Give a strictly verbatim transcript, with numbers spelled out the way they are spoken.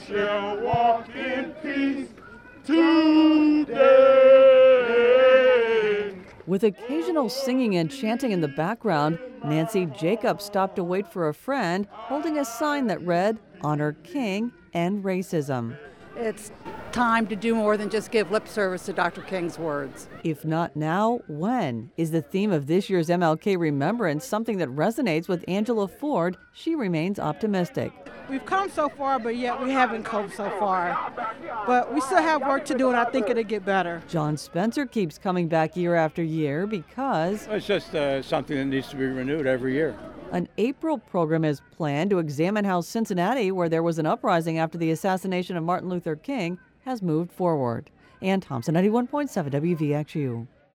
shall walk in peace today. With occasional singing and chanting in the background, Nancy Jacobs stopped to wait for a friend holding a sign that read, "Honor King, End Racism." It's time to do more than just give lip service to Doctor King's words. If not now, when? Is the theme of this year's M L K Remembrance something that resonates with Angela Ford? She remains optimistic. We've come so far, but yet we haven't come so far. But we still have work to do, and I think it'll get better. John Spencer keeps coming back year after year because it's just uh, something that needs to be renewed every year. An April program is planned to examine how Cincinnati, where there was an uprising after the assassination of Martin Luther King, has moved forward. Ann Thompson, ninety-one point seven W V X U.